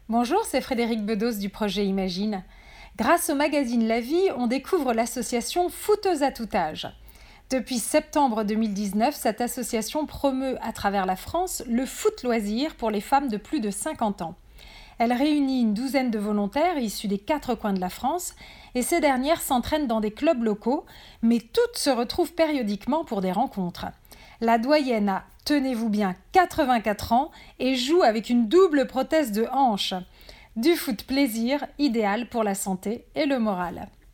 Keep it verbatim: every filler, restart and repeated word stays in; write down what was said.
Bonjour, c'est Frédéric Bedos du projet Imagine. Grâce au magazine La Vie, on découvre l'association Footeuses à tout âge. Depuis septembre deux mille dix-neuf, cette association promeut à travers la France le foot loisir pour les femmes de plus de cinquante ans. Elle réunit une douzaine de volontaires issus des quatre coins de la France et ces dernières s'entraînent dans des clubs locaux, mais toutes se retrouvent périodiquement pour des rencontres. La doyenne a, tenez-vous bien, quatre-vingt-quatre ans et joue avec une double prothèse de hanche. Du foot plaisir, idéal pour la santé et le moral.